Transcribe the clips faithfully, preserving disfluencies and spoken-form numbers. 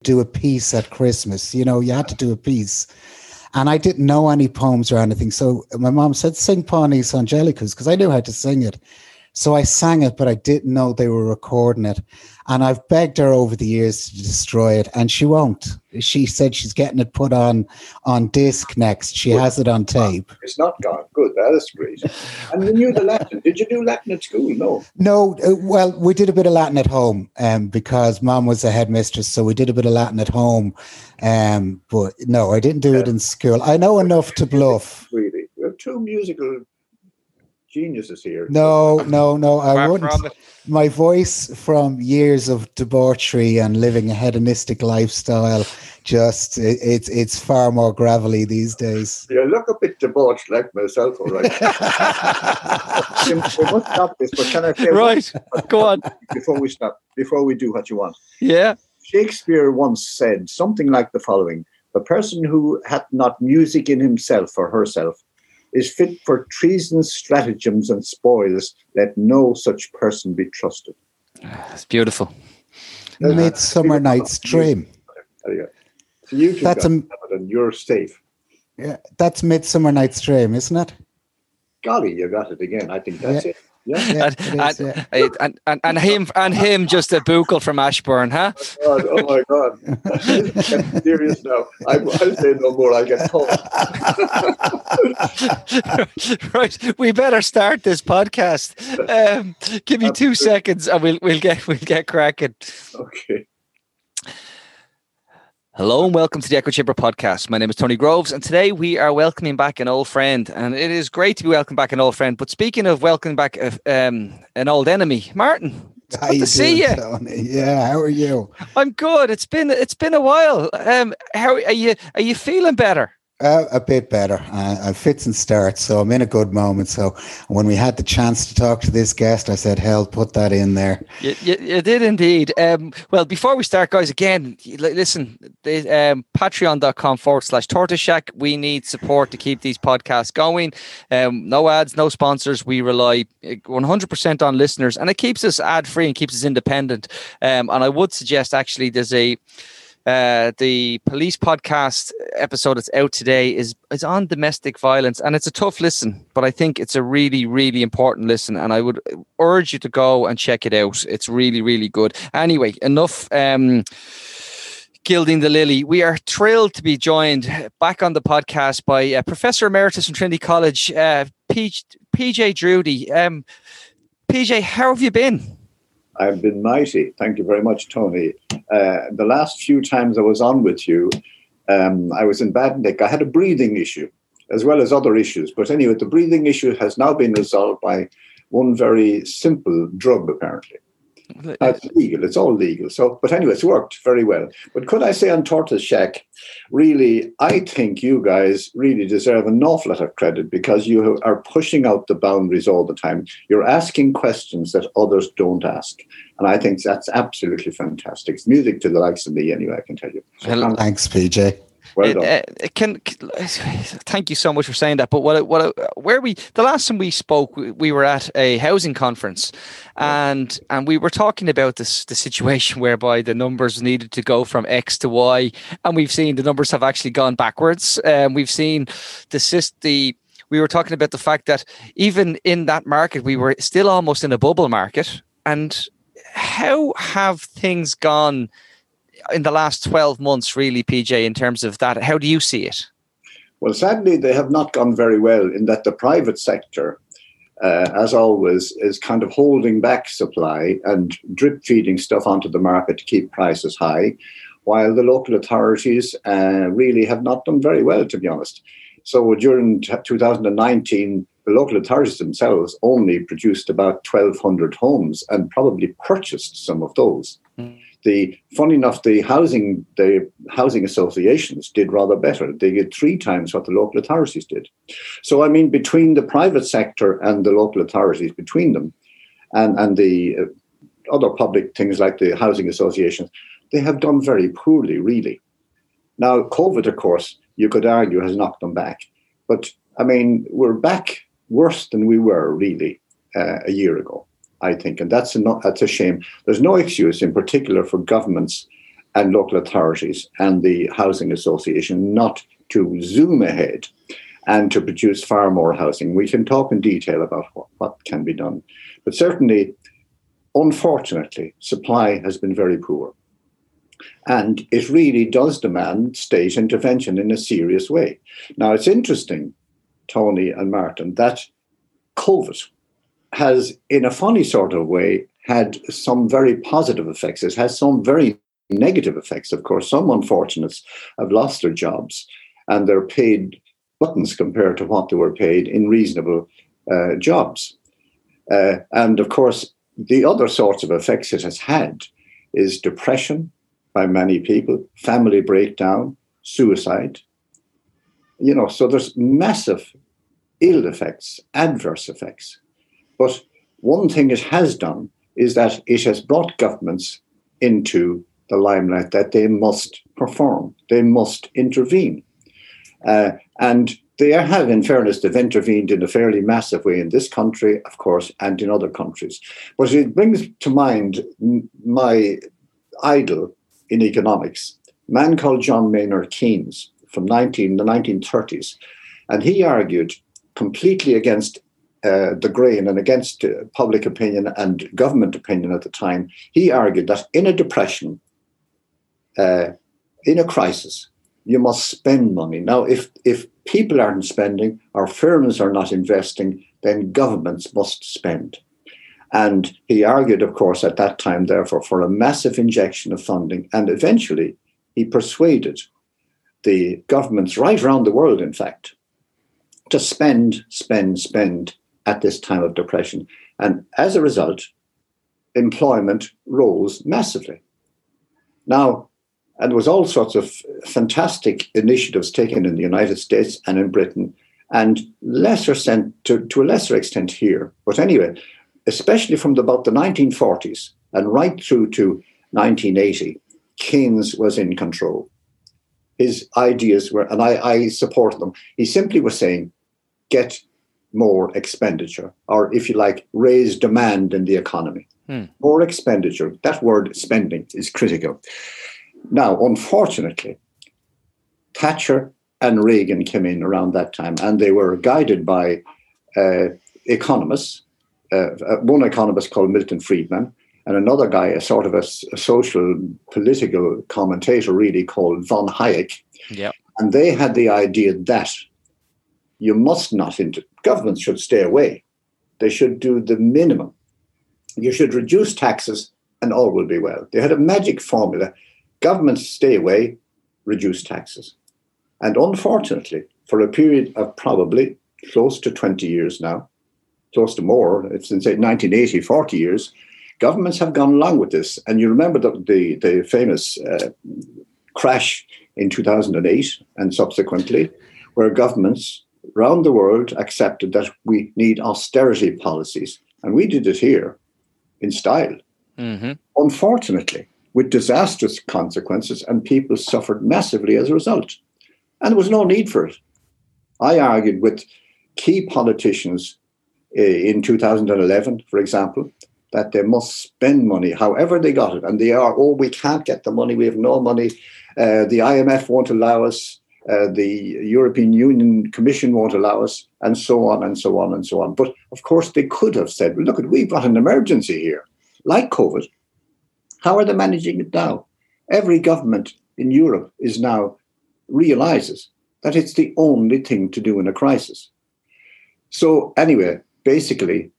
do a piece at Christmas. You know, you had to do a piece. And I didn't know any poems or anything. So my mom said, sing Pawnees Angelicus, because I knew how to sing it. So I sang it, but I didn't know they were recording it. And I've begged her over the years to destroy it, and she won't. She said she's getting it put on on disc next. She has it on tape. It's not gone. Good. That is great. And you knew the Latin. Did you do Latin at school? No. No. Uh, well, we did a bit of Latin at home um, because Mom was a headmistress, so we did a bit of Latin at home. Um, but no, I didn't do yeah. it in school. I know enough to bluff. Really, we have two musical geniuses here. No, no, no, I wouldn't. My voice from years of debauchery and living a hedonistic lifestyle, just it, it's it's far more gravelly these days. You look a bit debauched like myself, all right. We must stop this, but can I say right? One, Go on. Before we stop, before we do what you want. Yeah. Shakespeare once said something like the following: "The person who hath not music in himself or herself is fit for treason, stratagems, and spoils. Let no such person be trusted." It's beautiful. Midsummer Night's Dream. There you go. So you two that's got a, it and you're safe. Yeah, that's Midsummer Night's Dream, isn't it? Golly, you got it again. I think that's yeah. it. Yeah, yeah and, is, and, yeah. and, and and him and him just a buckle from Ashbourne, huh? Oh, my God! Oh my God! Get serious now. I, I'll say no more. I get told. Right, we better start this podcast. Um, give me two seconds, and we'll we'll get we'll get cracking. Okay. Hello and welcome to the Echo Chamber podcast. My name is Tony Groves, and today we are welcoming back an old friend, and it is great to be welcoming back an old friend. But speaking of welcoming back a, um, an old enemy, Martin, it's how good you to see doing, you. Tony? Yeah, how are you? I'm good. It's been it's been a while. Um, how are you? Are you feeling better? Uh, a bit better. Uh, I fits and starts, so I'm in a good moment. So when we had the chance to talk to this guest, I said, hell, put that in there. You, you, you did indeed. Um, well, before we start, guys, again, listen, the, um, patreon.com forward slash Tortoise Shack. We need support to keep these podcasts going. Um, no ads, no sponsors. We rely one hundred percent on listeners, and it keeps us ad-free and keeps us independent. Um, and I would suggest, actually, there's a Uh, the police podcast episode that's out today is is on domestic violence, and it's a tough listen, but I think it's a really, really important listen, and I would urge you to go and check it out. It's really, really good. Anyway, enough um, gilding the lily. We are thrilled to be joined back on the podcast by uh, Professor Emeritus from Trinity College, uh, P- PJ Drudy. Um, P J, how have you been? I've been mighty. Thank you very much, Tony. Uh, the last few times I was on with you, um, I was in Badnick. I had a breathing issue as well as other issues. But anyway, the breathing issue has now been resolved by one very simple drug, apparently. Uh, it's legal. It's all legal. So, but anyway, it's worked very well. But could I say on Tortoise Shack, really, I think you guys really deserve an awful lot of credit because you are pushing out the boundaries all the time. You're asking questions that others don't ask. And I think that's absolutely fantastic. It's music to the likes of me, anyway, I can tell you. So well, thanks, P J. Well done. Uh, uh, can, can thank you so much for saying that. But what what where we the last time we spoke, we were at a housing conference, and and we were talking about this the situation whereby the numbers needed to go from X to Y, and we've seen the numbers have actually gone backwards. And um, we've seen the the we were talking about the fact that even in that market, we were still almost in a bubble market. And how have things gone in the last twelve months, really, P J, in terms of that? How do you see it? Well, sadly, they have not gone very well in that the private sector, uh, as always, is kind of holding back supply and drip feeding stuff onto the market to keep prices high, while the local authorities uh, really have not done very well, to be honest. So during two thousand nineteen, the local authorities themselves only produced about twelve hundred homes and probably purchased some of those. Mm. The funny enough, the housing the housing associations did rather better. They did three times what the local authorities did. So, I mean, between the private sector and the local authorities, between them, and, and the uh, other public things like the housing associations, they have done very poorly, really. Now, COVID, of course, you could argue has knocked them back. But, I mean, we're back worse than we were, really, uh, a year ago, I think. And that's a, not, that's a shame. There's no excuse in particular for governments and local authorities and the housing association not to zoom ahead and to produce far more housing. We can talk in detail about what, what can be done. But certainly, unfortunately, supply has been very poor. And it really does demand state intervention in a serious way. Now, it's interesting, Tony and Martin, that COVID has, in a funny sort of way, had some very positive effects. It has some very negative effects, of course. Some unfortunates have lost their jobs and they're paid buttons compared to what they were paid in reasonable uh, jobs. Uh, and of course, the other sorts of effects it has had is depression by many people, family breakdown, suicide. You know, so there's massive ill effects, adverse effects. But one thing it has done is that it has brought governments into the limelight, that they must perform, they must intervene. Uh, and they have, in fairness, they've intervened in a fairly massive way in this country, of course, and in other countries. But it brings to mind my idol in economics, a man called John Maynard Keynes from nineteen, the nineteen thirties. And he argued completely against uh, the grain and against uh, public opinion and government opinion at the time. He argued that in a depression, uh, in a crisis, you must spend money. Now, if, if people aren't spending or firms are not investing, then governments must spend. And he argued, of course, at that time, therefore, for a massive injection of funding. And eventually, he persuaded the governments right around the world, in fact, to spend, spend, spend at this time of depression. And as a result, employment rose massively. Now, and there was all sorts of fantastic initiatives taken in the United States and in Britain, and lesser sent to, to a lesser extent here. But anyway, especially from the, about the nineteen forties and right through to nineteen eighty, Keynes was in control. His ideas were, and I, I support them, he simply was saying, get more expenditure, or if you like, raise demand in the economy. Hmm. More expenditure. That word spending is critical. Now, unfortunately, Thatcher and Reagan came in around that time, and they were guided by uh, economists, uh, one economist called Milton Friedman, and another guy, a sort of a, a social political commentator really called von Hayek. Yep. And they had the idea that you must not, inter- governments should stay away. They should do the minimum. You should reduce taxes and all will be well. They had a magic formula. Governments stay away, reduce taxes. And unfortunately, for a period of probably close to twenty years now, close to more, since nineteen eighty, forty years, governments have gone along with this. And you remember the, the, the famous uh, crash in two thousand eight and subsequently, where governments around the world accepted that we need austerity policies. And we did it here in style. Mm-hmm. Unfortunately, with disastrous consequences, and people suffered massively as a result. And there was no need for it. I argued with key politicians uh, in two thousand eleven, for example, that they must spend money, however they got it. And they are, oh, we can't get the money, we have no money, uh, the I M F won't allow us, uh, the European Union Commission won't allow us, and so on and so on and so on. But of course, they could have said, well, look, we've got an emergency here, like COVID. How are they managing it now? Every government in Europe is now realizes that it's the only thing to do in a crisis. So anyway, basically,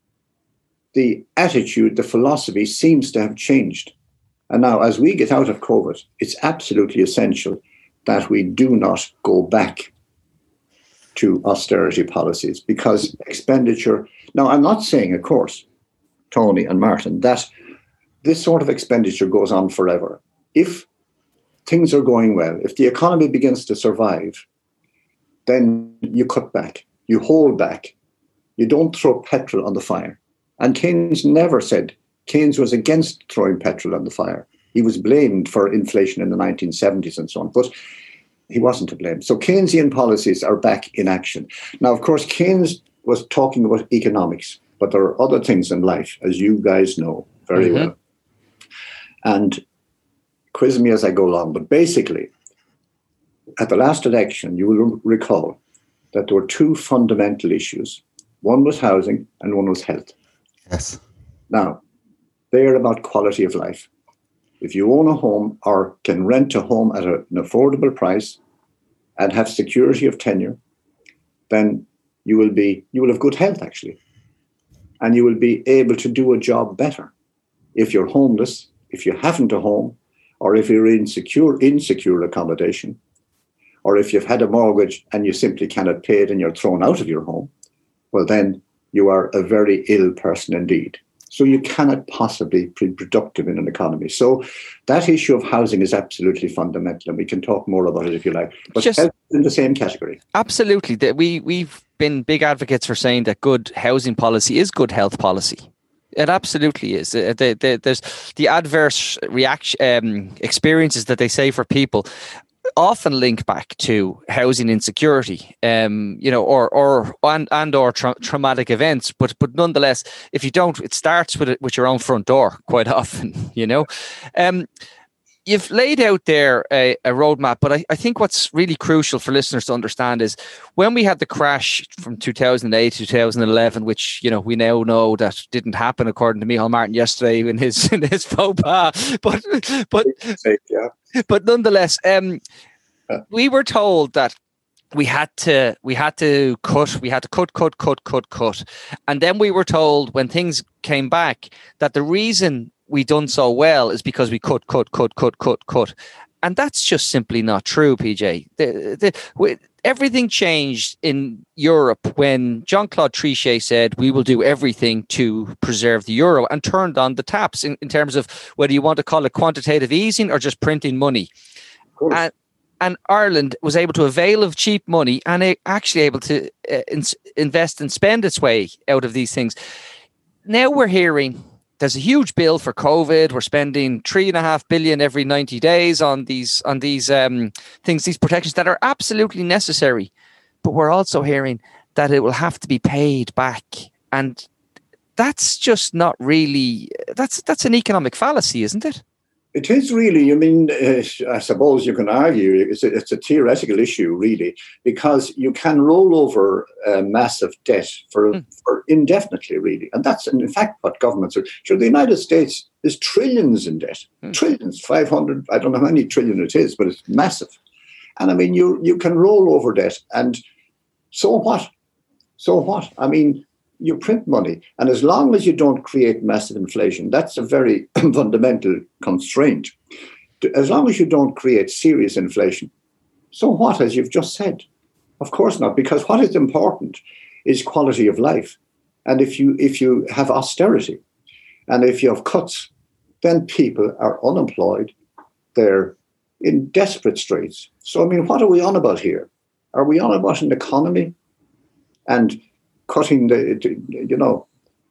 the attitude, the philosophy seems to have changed. And now, as we get out of COVID, it's absolutely essential that we do not go back to austerity policies, because expenditure... Now, I'm not saying, of course, Tony and Martin, that this sort of expenditure goes on forever. If things are going well, if the economy begins to survive, then you cut back, you hold back, you don't throw petrol on the fire. And Keynes never said, Keynes was against throwing petrol on the fire. He was blamed for inflation in the nineteen seventies and so on, but he wasn't to blame. So Keynesian policies are back in action. Now, of course, Keynes was talking about economics, but there are other things in life, as you guys know very mm-hmm. well. And quiz me as I go along. But basically, at the last election, you will recall that there were two fundamental issues. One was housing and one was health. Yes. Now, they're about quality of life. If you own a home or can rent a home at a, an affordable price and have security of tenure, then you will be you will have good health, actually. And you will be able to do a job better. If you're homeless, if you haven't a home, or if you're in secure, insecure accommodation, or if you've had a mortgage and you simply cannot pay it and you're thrown out of your home, well, then you are a very ill person indeed. So you cannot possibly be productive in an economy. So that issue of housing is absolutely fundamental, and we can talk more about it if you like. But Just, health is in the same category. Absolutely. We, we've been big advocates for saying that good housing policy is good health policy. It absolutely is. The, the, there's the adverse reaction um, experiences that they say for people often link back to housing insecurity, um, you know, or or and, and or tra- traumatic events. But but nonetheless, if you don't, it starts with it, with your own front door quite often. You know, um, you've laid out there a, a roadmap, but I, I think what's really crucial for listeners to understand is when we had the crash from two thousand eight to two thousand eleven, which, you know, we now know that didn't happen according to Micheál Martin yesterday in his in his faux pas. But but yeah. but nonetheless, um, we were told that we had to we had to cut, we had to cut, cut, cut, cut, cut, and then we were told when things came back that the reason we done so well is because we cut, cut, cut, cut, cut, cut. And that's just simply not true, P J. The, the, we, everything changed in Europe when Jean-Claude Trichet said, we will do everything to preserve the euro, and turned on the taps in, in terms of whether you want to call it quantitative easing or just printing money. And, and Ireland was able to avail of cheap money and it actually able to uh, in, invest and spend its way out of these things. Now we're hearing there's a huge bill for COVID. We're spending three and a half billion every ninety days on these on these um, things, these protections that are absolutely necessary. But we're also hearing that it will have to be paid back, and that's just not really. That's that's an economic fallacy, isn't it? It is really. I mean, uh, I suppose you can argue it's a, it's a theoretical issue, really, because you can roll over uh, massive debt for, mm. for indefinitely, really. And that's, in fact, what governments are. Sure, the United States is trillions in debt. Mm. Trillions, five hundred, I don't know how many trillion it is, but it's massive. And I mean, you you can roll over debt, and so what? So what? I mean, you print money, and as long as you don't create massive inflation, that's a very fundamental constraint. As long as you don't create serious inflation, so what, as you've just said? Of course not, because what is important is quality of life. And if you if you have austerity, and if you have cuts, then people are unemployed, they're in desperate straits. So, I mean, what are we on about here? Are we on about an economy and cutting the, you know,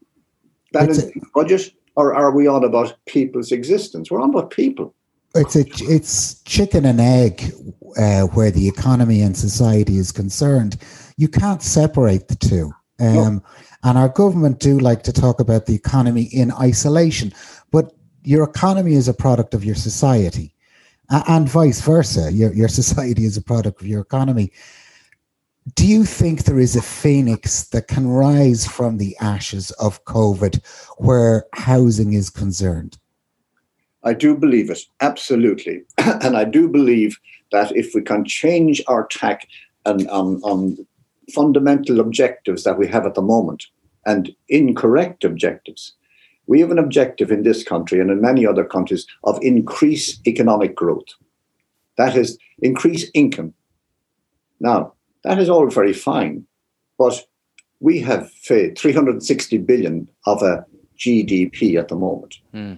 balancing the budget, or are we on about people's existence? We're on about people. It's a, it's chicken and egg uh, where the economy and society is concerned. You can't separate the two. Um, no. And our government do like to talk about the economy in isolation, but your economy is a product of your society, uh, and vice versa. Your, your society is a product of your economy. Do you think there is a phoenix that can rise from the ashes of COVID where housing is concerned? I do believe it, absolutely. And I do believe that if we can change our tack on, on, on fundamental objectives that we have at the moment, and incorrect objectives, we have an objective in this country and in many other countries of increase economic growth. That is, increase income. Now, that is all very fine, but we have uh, three hundred sixty billion of a G D P at the moment. Mm.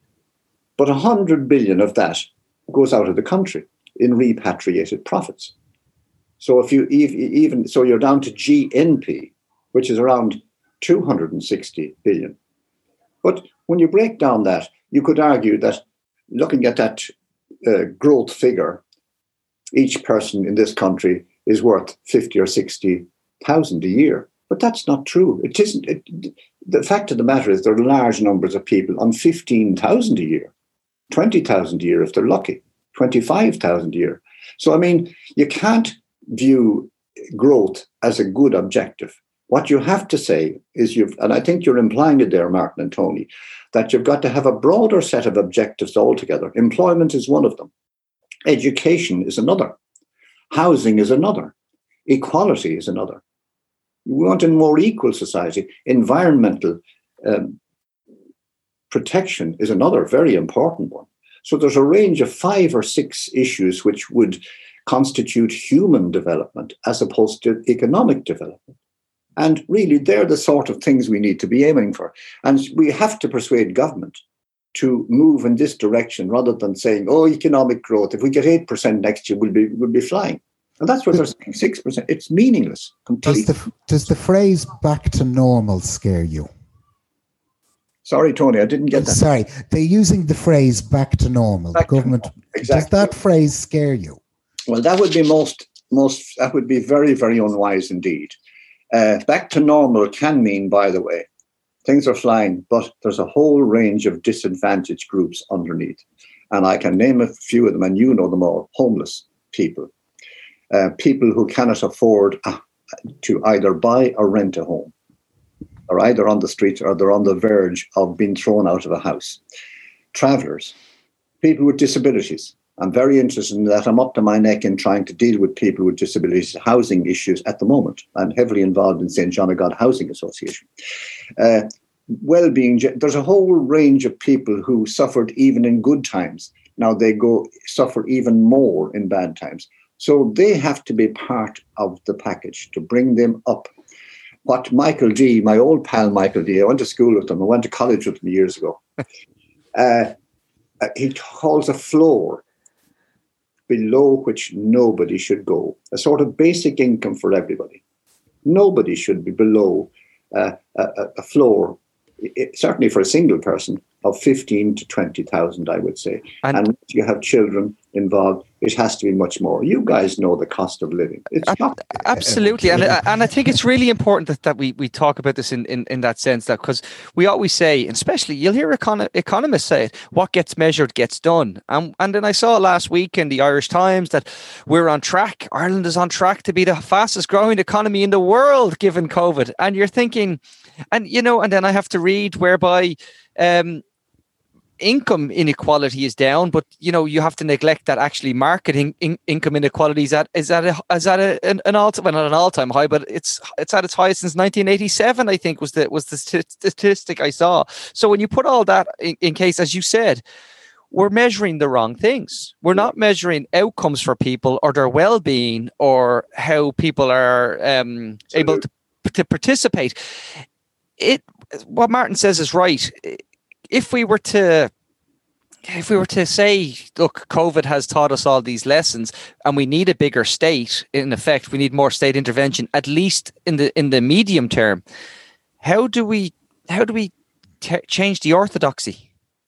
But one hundred billion of that goes out of the country in repatriated profits. So if you even so you're down to G N P, which is around two hundred sixty billion. But when you break down that, you could argue that looking at that uh, growth figure, each person in this country is worth fifty or sixty thousand a year. But that's not true. It isn't. It, the fact of the matter is there are large numbers of people on fifteen thousand a year. twenty thousand a year if they're lucky, twenty-five thousand a year. So, I mean, you can't view growth as a good objective. What you have to say is you've, and I think you're implying it there, Martin and Tony, that you've got to have a broader set of objectives altogether. Employment is one of them. Education is another. Housing is another. Equality is another. We want a more equal society. Environmental um, protection is another very important one. So there's a range of five or six issues which would constitute human development as opposed to economic development. And really, they're the sort of things we need to be aiming for. And we have to persuade government to move in this direction rather than saying, oh, economic growth, if we get eight percent next year, we'll be, we'll be flying. And that's what they're saying, six percent. It's meaningless completely. Does the, does the phrase back to normal scare you? Sorry, Tony, I didn't get that. Sorry, they're using the phrase back to normal. Back the government, to normal. Exactly. Does that phrase scare you? Well, that would be most, most, that would be very, very unwise indeed. Uh, back to normal can mean, by the way, things are flying, but there's a whole range of disadvantaged groups underneath. And I can name a few of them, and you know them all. Homeless people, uh, people who cannot afford uh, to either buy or rent a home, are either on the street or they're on the verge of being thrown out of a house. Travellers, people with disabilities. I'm very interested in that. I'm up to my neck in trying to deal with people with disabilities, housing issues at the moment. I'm heavily involved in Saint John of God Housing Association. Uh, well-being, there's a whole range of people who suffered even in good times. Now they go suffer even more in bad times. So they have to be part of the package to bring them up. What Michael D, my old pal Michael D, I went to school with him, I went to college with him years ago. uh, he calls a floor below which nobody should go, a sort of basic income for everybody. Nobody should be below uh, a, a floor, it, certainly for a single person, of fifteen to twenty thousand, I would say. And, and if you have children involved, it has to be much more. You guys know the cost of living. It's uh, not absolutely, and and I think it's really important that, that we, we talk about this in, in, in that sense, that because we always say, and especially you'll hear econ- economists say it, what gets measured gets done. And and then I saw last week in the Irish Times that we're on track. Ireland is on track to be the fastest growing economy in the world given COVID. And you're thinking, and you know, and then I have to read whereby um. income inequality is down, but you know you have to neglect that actually marketing in, income inequality is at is at a is at a, an, an all well, not an all time high, but it's it's at its highest since nineteen eighty-seven. I think was the was the st- statistic I saw. So when you put all that in, in case, as you said, we're measuring the wrong things. We're not measuring outcomes for people or their well being or how people are um, able to to participate. It what Martin says is right. If we were to, if we were to say, look, COVID has taught us all these lessons, and we need a bigger state. In effect, we need more state intervention, at least in the in the medium term. How do we how do we t- change the orthodoxy?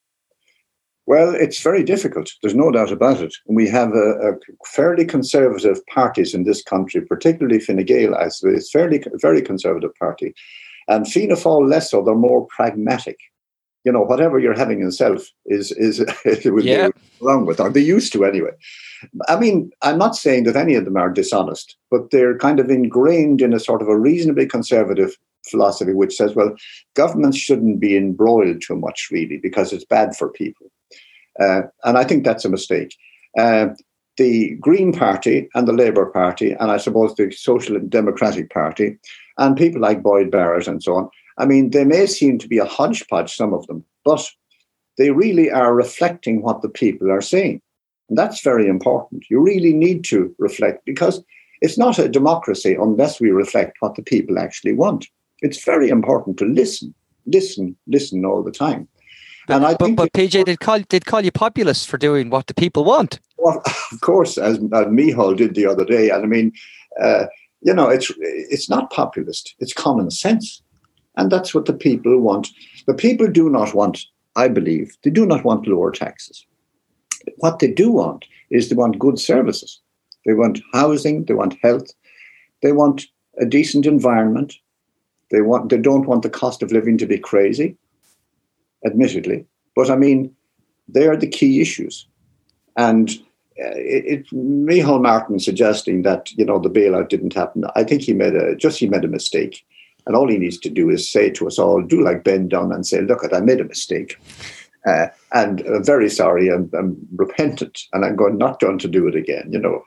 Well, it's very difficult. There's no doubt about it. We have a, a fairly conservative parties in this country, particularly Fine Gael. I say it's fairly very conservative party, and Fianna Fáil less so. They're more pragmatic. You know, whatever you're having yourself is is it would yeah. be wrong with, or they used to anyway. I mean, I'm not saying that any of them are dishonest, but they're kind of ingrained in a sort of a reasonably conservative philosophy, which says, well, governments shouldn't be embroiled too much, really, because it's bad for people. Uh, and I think that's a mistake. Uh, the Green Party and the Labour Party, and I suppose the Social and Democratic Party, and people like Boyd Barrett and so on, I mean, they may seem to be a hodgepodge, some of them, but they really are reflecting what the people are saying. And that's very important. You really need to reflect, because it's not a democracy unless we reflect what the people actually want. It's very important to listen, listen, listen all the time. But, and I but, think but P J, they'd call, they'd call you populist for doing what the people want. Well, of course, as, as Micheál did the other day. And I mean, uh, you know, it's it's not populist. It's common sense. And that's what the people want. The people do not want, I believe, they do not want lower taxes. What they do want is they want good services. They want housing, they want health, they want a decent environment. They want they don't want the cost of living to be crazy, admittedly. But I mean, They are the key issues. And uh, it, it, Micheál Martin suggesting that, you know, the bailout didn't happen, I think he made a, just he made a mistake. And all he needs to do is say to us all, do like Ben Dunn and say, look, I made a mistake. Uh, and I'm very sorry, I'm, I'm repentant, and I'm going, not going to do it again, you know.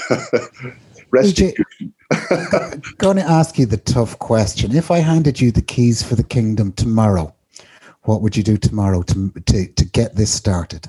Restitution. I'm going to ask you the tough question. If I handed you the keys for the kingdom tomorrow, what would you do tomorrow to to, to get this started?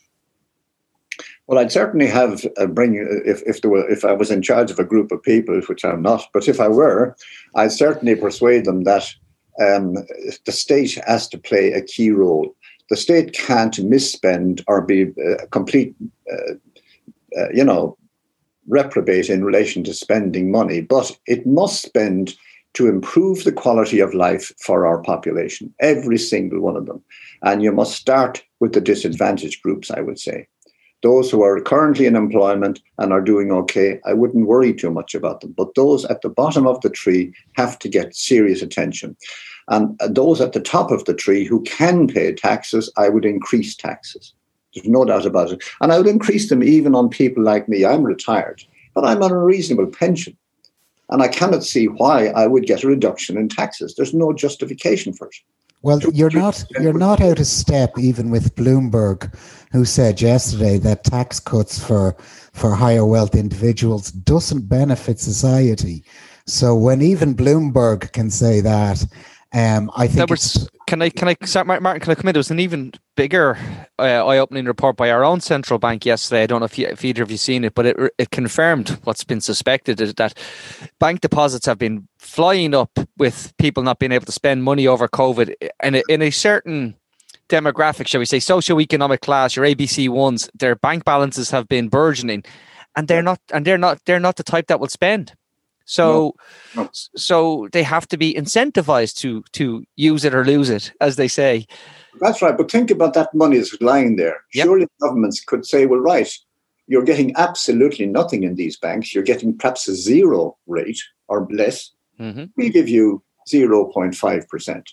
Well, I'd certainly have uh, bring if if there were if I was in charge of a group of people, which I'm not, but if I were, I'd certainly persuade them that um, the state has to play a key role. The state can't misspend or be a complete, uh, uh, you know, reprobate in relation to spending money, but it must spend to improve the quality of life for our population, every single one of them. And you must start with the disadvantaged groups, I would say. Those who are currently in employment and are doing okay, I wouldn't worry too much about them. But those at the bottom of the tree have to get serious attention. And those at the top of the tree who can pay taxes, I would increase taxes. There's no doubt about it. And I would increase them even on people like me. I'm retired, but I'm on a reasonable pension. And I cannot see why I would get a reduction in taxes. There's no justification for it. Well, you're not you're not out of step even with Bloomberg, who said yesterday that tax cuts for for higher wealth individuals doesn't benefit society. So when even Bloomberg can say that, um, I think. Was, can I can I start, Martin? Can I come in? There was an even bigger uh, eye-opening report by our own central bank yesterday. I don't know if, you, if either of you seen it, but it it confirmed what's been suspected, is that bank deposits have been flying up with people not being able to spend money over COVID, and in a certain demographic, shall we say, socioeconomic class, your A B C ones, their bank balances have been burgeoning, and they're not, and they're not, they're not the type that will spend. So, no, no. so they have to be incentivized to to use it or lose it, as they say. That's right. But think about that money that's lying there. Yep. Surely governments could say, well, right, you're getting absolutely nothing in these banks. You're getting perhaps a zero rate or less. Mm-hmm. We'll give you zero point five percent.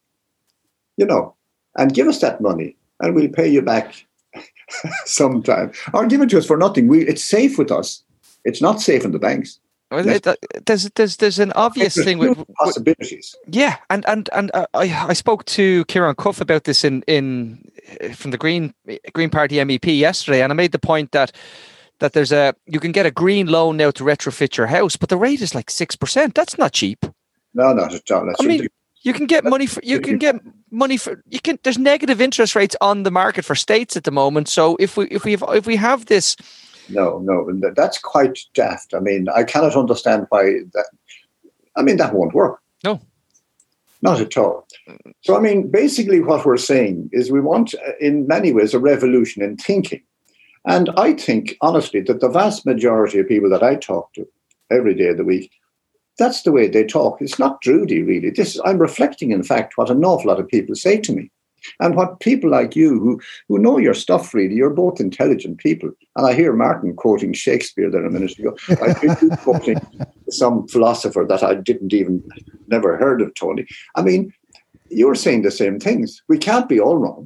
You know, and give us that money and we'll pay you back sometime. Or give it to us for nothing. We, it's safe with us. It's not safe in the banks. Well, it, there's there's there's an obvious there's thing with possibilities. Yeah, and and and uh, I I spoke to Kieran Cuff about this in in from the Green Green Party M E P yesterday, and I made the point that that there's a you can get a green loan now to retrofit your house, but the rate is like six percent. That's not cheap. No, not at all. That's I mean, you can get money for you can get money for you can. There's negative interest rates on the market for states at the moment. So if we if we have, if we have this. No, no, that's quite daft. I mean, I cannot understand why that. I mean, that won't work. No, not at all. So, I mean, basically what we're saying is we want, in many ways, a revolution in thinking. And I think, honestly, that the vast majority of people that I talk to every day of the week, that's the way they talk. It's not Drudy, really. This is, I'm reflecting, in fact, what an awful lot of people say to me. And what people like you who, who know your stuff, really, you're both intelligent people. And I hear Martin quoting Shakespeare there a minute ago. I hear you quoting some philosopher that I didn't even, never heard of, Tony. I mean, you're saying the same things. We can't be all wrong.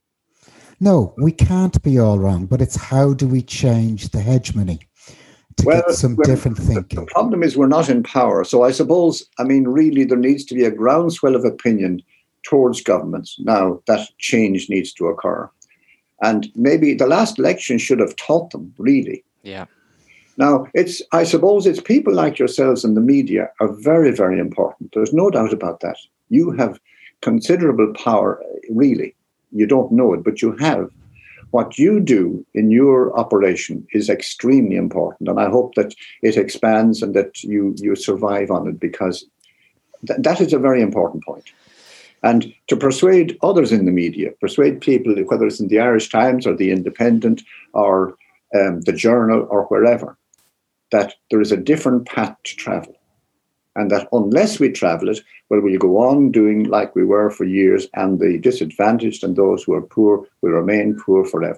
No, we can't be all wrong. But it's how do we change the hegemony to well, get some well, different thinking? The problem is we're not in power. So I suppose, I mean, really, there needs to be a groundswell of opinion towards governments. Now that change needs to occur. And maybe the last election should have taught them, really. Yeah. Now, it's I suppose it's people like yourselves in the media are very, very important. There's no doubt about that. You have considerable power, really. You don't know it, but you have. What you do in your operation is extremely important. And I hope that it expands and that you, you survive on it, because th- that is a very important point. And to persuade others in the media, persuade people, whether it's in the Irish Times or the Independent or um, the Journal or wherever, that there is a different path to travel. And that unless we travel it, well, we'll go on doing like we were for years, and the disadvantaged and those who are poor will remain poor forever.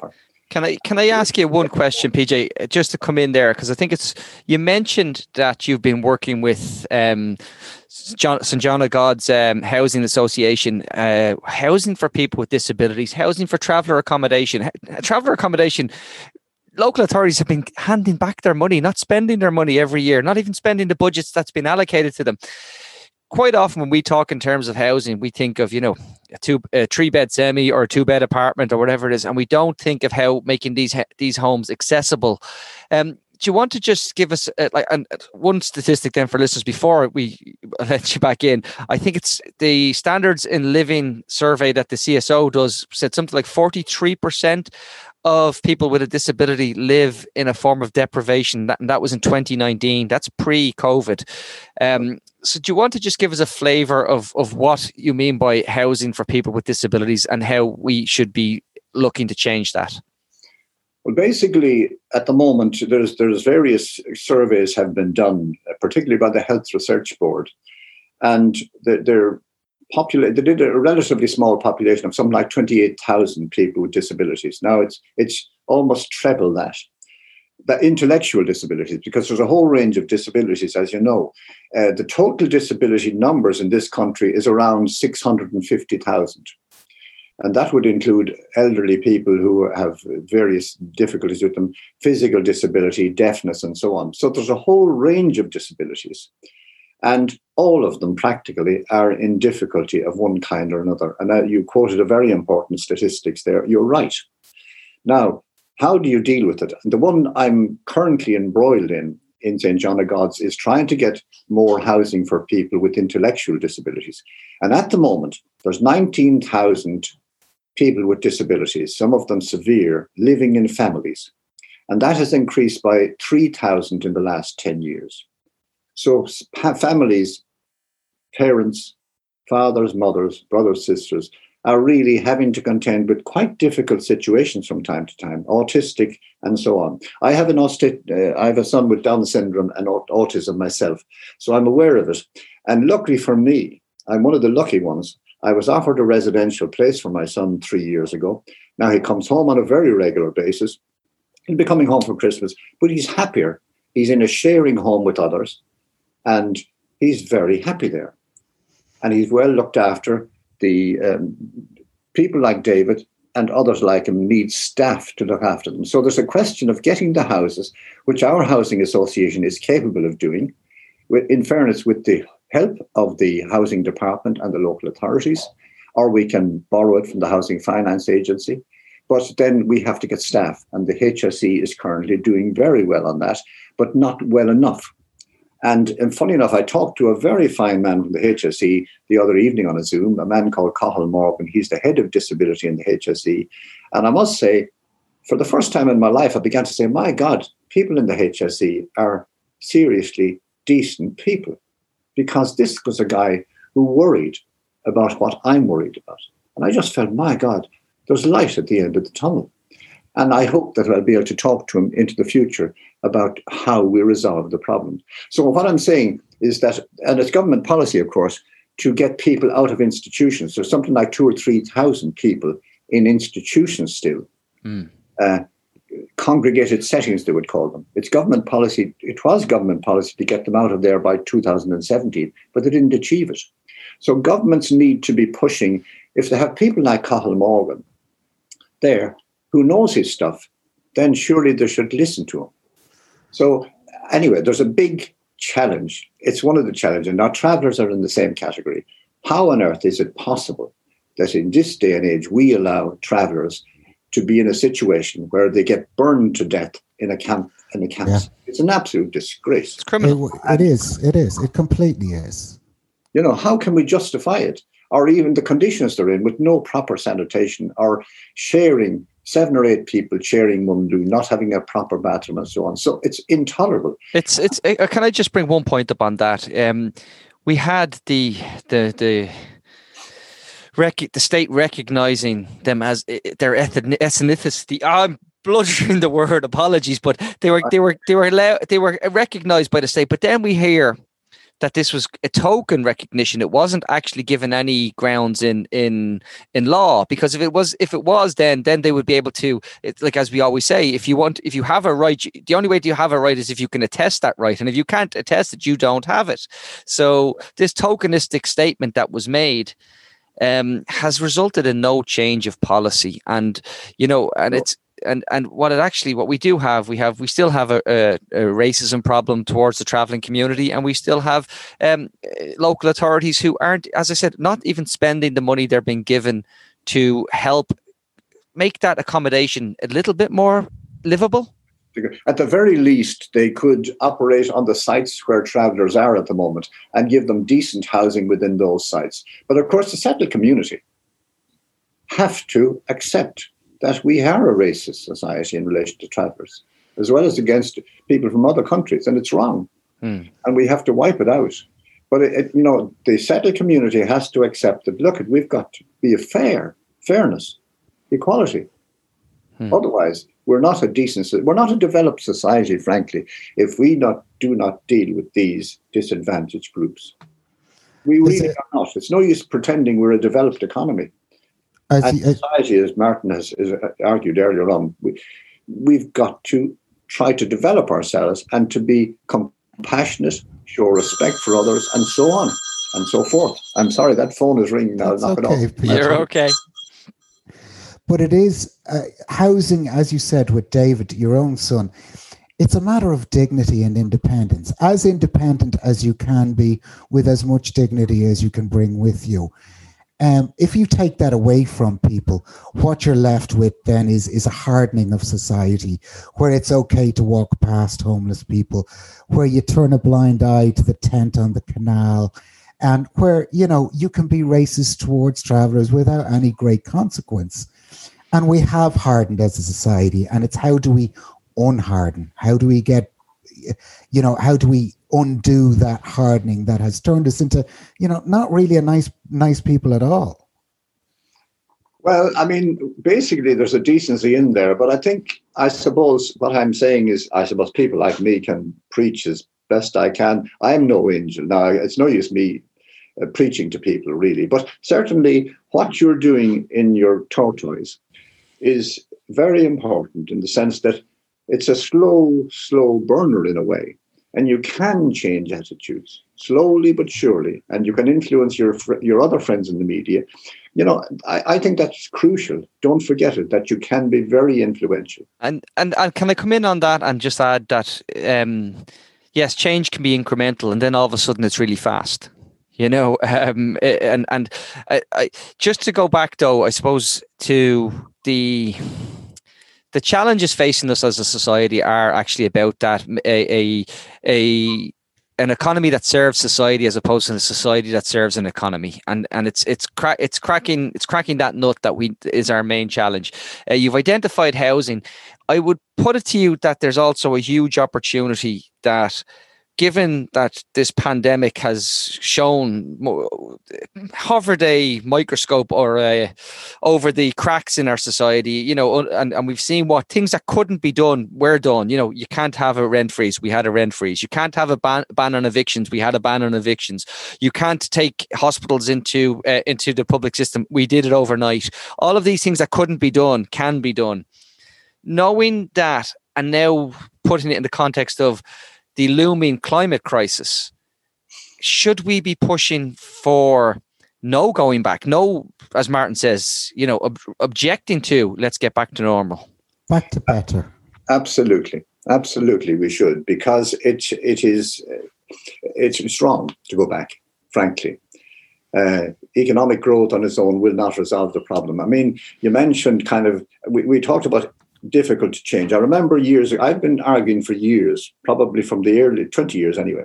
Can I can I ask you one question, P J, just to come in there, because I think it's, you mentioned that you've been working with um, John, Saint John of God's um, Housing Association, uh, housing for people with disabilities, housing for traveller accommodation, traveller accommodation. Local authorities have been handing back their money, not spending their money every year, not even spending the budgets that's been allocated to them. Quite often when we talk in terms of housing, we think of, you know, a two, a three bed semi or a two bed apartment or whatever it is, and we don't think of how making these these homes accessible. Um, do you want to just give us uh, like an, one statistic then for listeners before we let you back in? I think it's the Standards in Living survey that the C S O does, said something like forty-three percent of people with a disability live in a form of deprivation. That, and that was in twenty nineteen. That's pre-COVID. Um, so do you want to just give us a flavour of, of what you mean by housing for people with disabilities and how we should be looking to change that? Well, basically, at the moment, there's there's various surveys have been done, particularly by the Health Research Board. And they're, they're Popula- they did a relatively small population of something like twenty-eight thousand people with disabilities. Now it's it's almost treble that. The intellectual disabilities, because there's a whole range of disabilities, as you know. Uh, the total disability numbers in this country is around six hundred fifty thousand. And that would include elderly people who have various difficulties with them, physical disability, deafness, and so on. So there's a whole range of disabilities. And all of them practically are in difficulty of one kind or another. And uh, you quoted a very important statistics there. You're right. Now, how do you deal with it? The one I'm currently embroiled in, in Saint John of God's, is trying to get more housing for people with intellectual disabilities. And at the moment, there's nineteen thousand people with disabilities, some of them severe, living in families. And that has increased by three thousand in the last ten years. So families, parents, fathers, mothers, brothers, sisters, are really having to contend with quite difficult situations from time to time, autistic and so on. I have an autistic, uh, I have a son with Down syndrome and aut- autism myself, so I'm aware of it. And luckily for me, I'm one of the lucky ones. I was offered a residential place for my son three years ago. Now he comes home on a very regular basis. He'll be coming home for Christmas, but he's happier. He's in a sharing home with others. And he's very happy there. And he's well looked after. The um, people like David and others like him need staff to look after them. So there's a question of getting the houses, which our housing association is capable of doing, with, in fairness, with the help of the housing department and the local authorities, or we can borrow it from the Housing Finance Agency. But then we have to get staff. And the H S E is currently doing very well on that, but not well enough. And, and funny enough, I talked to a very fine man from the H S E the other evening on a Zoom, a man called Cathal Morgan. He's the head of disability in the H S E. And I must say, for the first time in my life, I began to say, my God, people in the H S E are seriously decent people. Because this was a guy who worried about what I'm worried about. And I just felt, my God, there's light at the end of the tunnel. And I hope that I'll be able to talk to him into the future about how we resolve the problem. So what I'm saying is that, and it's government policy, of course, to get people out of institutions. There's something like two or three thousand people in institutions still. Mm. Uh, congregated settings, they would call them. It's government policy. It was government policy to get them out of there by two thousand seventeen, but they didn't achieve it. So governments need to be pushing. If they have people like Cathal Morgan there who knows his stuff, then surely they should listen to him. So anyway, there's a big challenge. It's one of the challenges. Now, travellers are in the same category. How on earth is it possible that in this day and age we allow travellers to be in a situation where they get burned to death in a camp? In a camp, yeah. It's an absolute disgrace. It's criminal. It, it is. It is. It completely is. You know, how can we justify it? Or even the conditions they're in with no proper sanitation, or sharing seven or eight people sharing one loo, not having a proper bathroom and so on. So it's intolerable. It's it's. Uh, can I just bring one point up on that? Um, we had the the the. Rec- the state recognising them as their ethnicity. I'm bludgeoning the word. Apologies, but they were they were they were allowed, they were recognised by the state. But then we hear that this was a token recognition. It wasn't actually given any grounds in in in law, because if it was if it was then then they would be able to, it, like as we always say, if you want if you have a right, the only way you have a right is if you can attest that right, and if you can't attest it, you don't have it. So this tokenistic statement that was made um, has resulted in no change of policy, and you know, and it's. And and what it actually what we do have we have we still have a, a, a racism problem towards the traveling community, and we still have um, local authorities who aren't, as I said, not even spending the money they're being given to help make that accommodation a little bit more livable. At the very least, they could operate on the sites where travellers are at the moment and give them decent housing within those sites. But of course, the settled community have to accept that we are a racist society in relation to travellers, as well as against people from other countries, and it's wrong. Hmm. And we have to wipe it out. But, it, it, you know, the settled community has to accept that, look, we've got to be a fair, fairness, equality. Hmm. Otherwise, we're not a decent, we're not a developed society, frankly, if we not do not deal with these disadvantaged groups. We really it, are not. It's no use pretending we're a developed economy. As and society, as Martin has, has argued earlier on, we, we've got to try to develop ourselves and to be compassionate, show respect for others, and so on and so forth. I'm sorry, that phone is ringing now. Knock okay, it off. You're okay. But it is uh, housing, as you said with David, your own son. It's a matter of dignity and independence, as independent as you can be, with as much dignity as you can bring with you. Um, if you take that away from people, what you're left with then is, is a hardening of society, where it's okay to walk past homeless people, where you turn a blind eye to the tent on the canal, and where, you know, you can be racist towards travellers without any great consequence. And we have hardened as a society, and it's how do we unharden? How do we get, you know, how do we undo that hardening that has turned us into, you know, not really a nice, nice people at all? Well, I mean, basically there's a decency in there, but I think, I suppose what I'm saying is, I suppose people like me can preach as best I can. I'm no angel. Now, it's no use me uh, preaching to people, really, but certainly what you're doing in your tortoise is very important in the sense that it's a slow, slow burner in a way. And you can change attitudes slowly but surely, and you can influence your your other friends in the media. You know, I, I think that's crucial. Don't forget it, that you can be very influential. And and, and can I come in on that and just add that, um, yes, change can be incremental, and then all of a sudden it's really fast. You know, um, and and I, I, just to go back though, I suppose to the. The challenges facing us as a society are actually about that a, a a an economy that serves society as opposed to a society that serves an economy, and and it's it's cra- it's cracking it's cracking that nut that we is our main challenge. Uh, you've identified housing. I would put it to you that there's also a huge opportunity that, given that this pandemic has shown, hovered a microscope or a, over the cracks in our society, you know, and, and we've seen what things that couldn't be done were done. You know, you can't have a rent freeze. We had a rent freeze. You can't have a ban, ban on evictions. We had a ban on evictions. You can't take hospitals into uh, into the public system. We did it overnight. All of these things that couldn't be done can be done. Knowing that, and now putting it in the context of the looming climate crisis, should we be pushing for no going back? No, as Martin says, you know, ob- objecting to let's get back to normal. Back to better. Absolutely. Absolutely, we should, because it, it is, it's wrong to go back, frankly. Uh, economic growth on its own will not resolve the problem. I mean, you mentioned kind of, we, we talked about difficult to change. I remember years ago, I've been arguing for years, probably from the early twenty years anyway,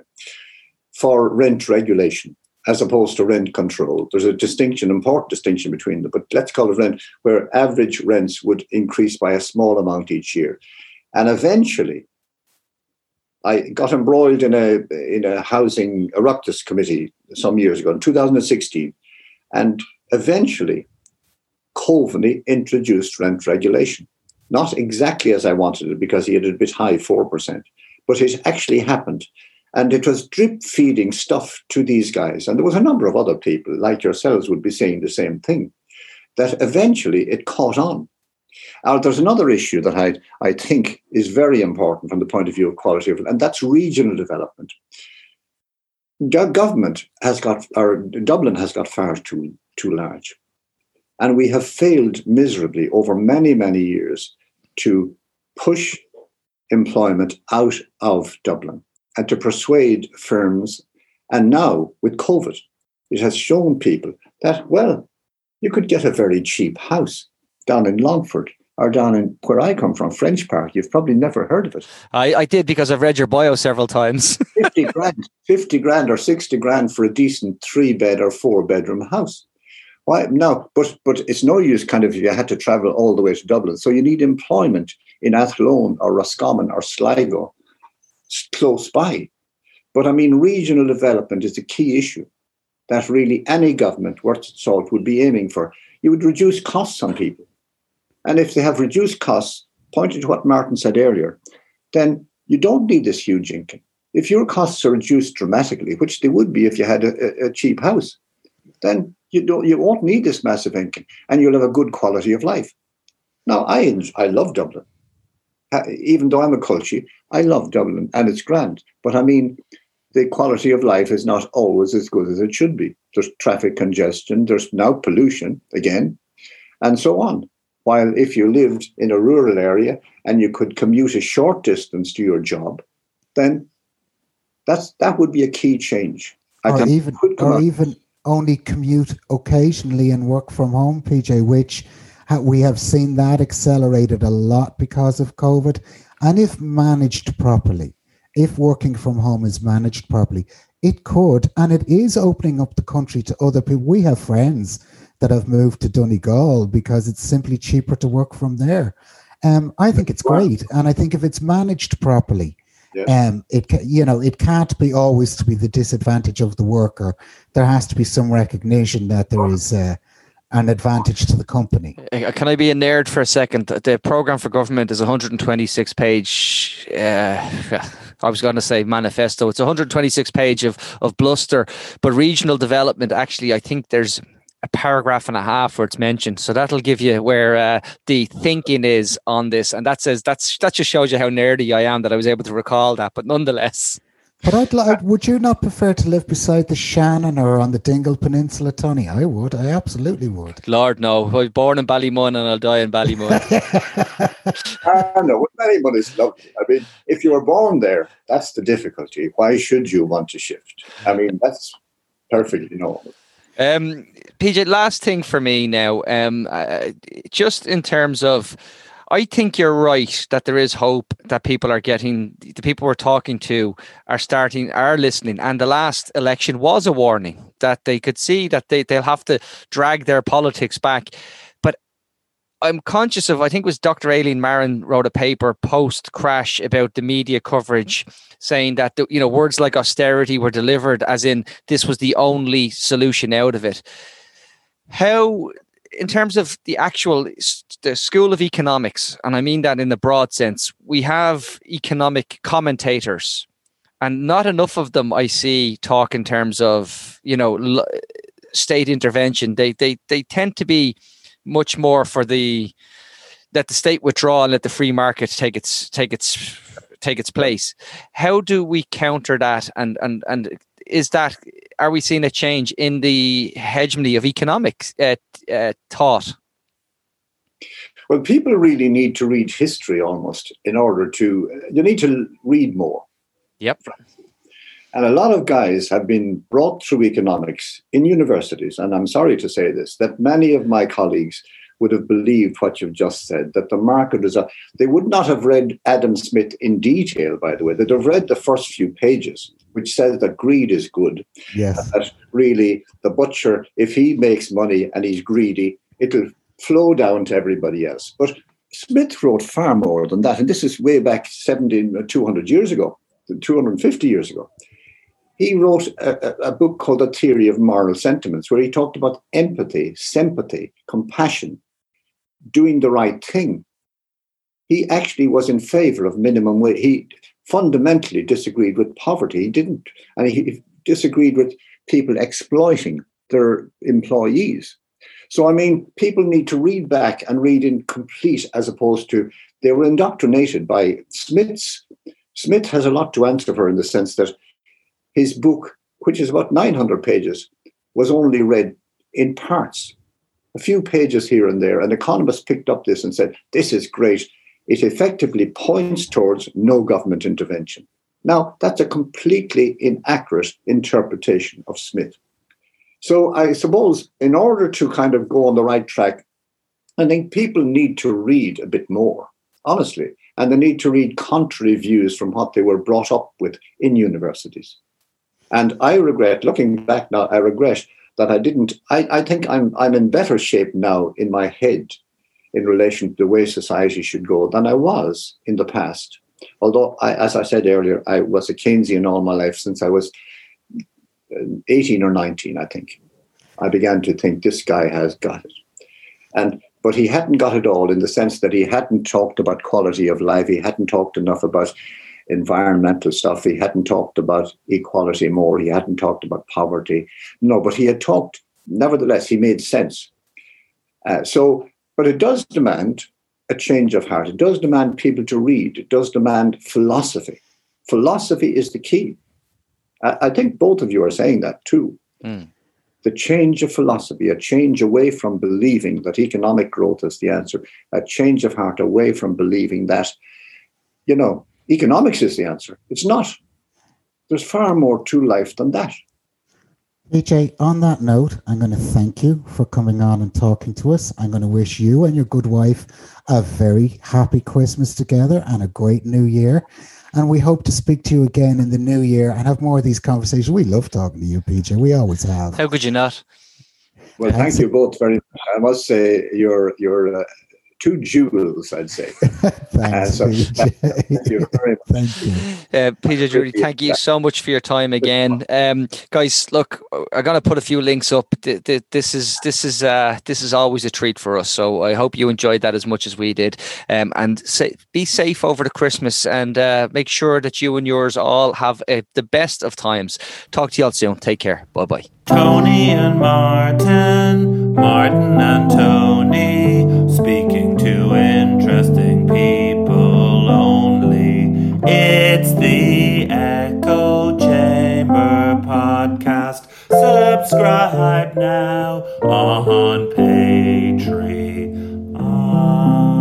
for rent regulation as opposed to rent control. There's a distinction, important distinction between them, but let's call it rent, where average rents would increase by a small amount each year. And eventually, I got embroiled in a in a housing Oireachtas committee some years ago, in two thousand sixteen, and eventually, Coveney introduced rent regulation. Not exactly as I wanted it, because he had a bit high, four percent, but it actually happened. And it was drip feeding stuff to these guys. And there was a number of other people like yourselves would be saying the same thing, that eventually it caught on. Now, there's another issue that I, I think is very important from the point of view of quality of, and that's regional development. Go- government has got, or Dublin has got far too, too large. And we have failed miserably over many, many years to push employment out of Dublin and to persuade firms. And now, with COVID, it has shown people that, well, you could get a very cheap house down in Longford or down in where I come from, French Park. You've probably never heard of it. I, I did, because I've read your bio several times. fifty grand, fifty grand or sixty grand for a decent three bed or four bedroom house. Why? No, but but it's no use kind of, you had to travel all the way to Dublin. So you need employment in Athlone or Roscommon or Sligo, close by. But I mean, regional development is the key issue that really any government worth its salt would be aiming for. You would reduce costs on people. And if they have reduced costs, pointing to what Martin said earlier, then you don't need this huge income. If your costs are reduced dramatically, which they would be if you had a, a cheap house, then you don't, you won't need this massive income, and you'll have a good quality of life. Now, I I love Dublin. Even though I'm a culture, I love Dublin, and it's grand. But I mean, the quality of life is not always as good as it should be. There's traffic congestion, there's now pollution again, and so on. While if you lived in a rural area and you could commute a short distance to your job, then that's that would be a key change. I or even, or even only commute occasionally and work from home, P J, which ha- we have seen that accelerated a lot because of COVID. And if managed properly, if working from home is managed properly, it could, and it is opening up the country to other people. We have friends that have moved to Donegal because it's simply cheaper to work from there. Um, I think it's great, and I think if it's managed properly, yeah. um, it you know it can't be always to be the disadvantage of the worker. There has to be some recognition that there is uh, an advantage to the company. Can I be a nerd for a second? The programme for government is one hundred twenty-six page. Uh, I was going to say manifesto. It's one hundred twenty-six page of of bluster, but regional development. Actually, I think there's a paragraph and a half where it's mentioned, so that'll give you where uh, the thinking is on this, and that says that's that just shows you how nerdy I am that I was able to recall that. But nonetheless, but I'd like. Would you not prefer to live beside the Shannon or on the Dingle Peninsula, Tony? I would. I absolutely would. Lord, no. I was born in Ballymun and I'll die in Ballymun. I know. Ballymun is lovely. I mean, if you were born there, that's the difficulty. Why should you want to shift? I mean, that's perfectly normal. Um, P J, last thing for me now, um, uh, just in terms of, I think you're right that there is hope that people are getting, the people we're talking to are starting, are listening. And the last election was a warning that they could see that they, they'll have to drag their politics back. But I'm conscious of, I think it was Doctor Aileen Marin wrote a paper post-crash about the media coverage saying that, the, you know, words like austerity were delivered as in this was the only solution out of it. How, in terms of the actual, the School of Economics, and I mean that in the broad sense, we have economic commentators and not enough of them I see talk in terms of, you know, state intervention. They, they, they tend to be much more for the, let the state withdraw and let the free market take its, take its, take its place. How do we counter that? And, and, and is that, are we seeing a change in the hegemony of economics uh, uh, thought? Well, people really need to read history almost in order to, you need to read more. Yep. And a lot of guys have been brought through economics in universities. And I'm sorry to say this, that many of my colleagues would have believed what you've just said, that the market is a, they would not have read Adam Smith in detail, by the way. They'd have read the first few pages, which says that greed is good. Yes. That really the butcher, if he makes money and he's greedy, it'll flow down to everybody else. But Smith wrote far more than that. And this is way back seventeen, two hundred years ago, two hundred fifty years ago. He wrote a, a book called The Theory of Moral Sentiments, where he talked about empathy, sympathy, compassion, doing the right thing. He actually was in favor of minimum wage. He, fundamentally disagreed with poverty. He didn't, and he disagreed with people exploiting their employees. So, I mean, people need to read back and read in complete, as opposed to, they were indoctrinated by Smith's. Smith has a lot to answer for, in the sense that his book, which is about nine hundred pages, was only read in parts, a few pages here and there. And economists picked up this and said, this is great. It effectively points towards no government intervention. Now, that's a completely inaccurate interpretation of Smith. So I suppose in order to kind of go on the right track, I think people need to read a bit more, honestly, and they need to read contrary views from what they were brought up with in universities. And I regret, looking back now, I regret that I didn't, I, I think I'm I'm in better shape now in my head in relation to the way society should go than I was in the past. Although, I, as I said earlier, I was a Keynesian all my life since I was eighteen or nineteen, I think. I began to think this guy has got it. And but he hadn't got it all, in the sense that he hadn't talked about quality of life. He hadn't talked enough about environmental stuff. He hadn't talked about equality more. He hadn't talked about poverty. No, but he had talked, nevertheless, he made sense. Uh, so, but it does demand a change of heart. It does demand people to read. It does demand philosophy. Philosophy is the key. I, I think both of you are saying that too. Mm. The change of philosophy, a change away from believing that economic growth is the answer, a change of heart away from believing that, you know, economics is the answer. It's not. There's far more to life than that. P J, on that note, I'm going to thank you for coming on and talking to us. I'm going to wish you and your good wife a very happy Christmas together and a great new year. And we hope to speak to you again in the new year and have more of these conversations. We love talking to you, P J. We always have. How could you not? Well, Thanks. Thank you both very much. I must say you're you're uh, two jewels, I'd say. Thanks, uh, so, P J. Thank you very much. Thank you. Uh, P J Drury, thank you so much for your time again. Um, guys, look, I'm going to put a few links up. This is this is uh, this is always a treat for us. So I hope you enjoyed that as much as we did. Um, and say, be safe over the Christmas, and uh, make sure that you and yours all have a, the best of times. Talk to you all soon. Take care. Bye bye. Tony and Martin, Martin and Tony, speaking to interesting people only. It's the Echo Chamber Podcast. Subscribe now on Patreon.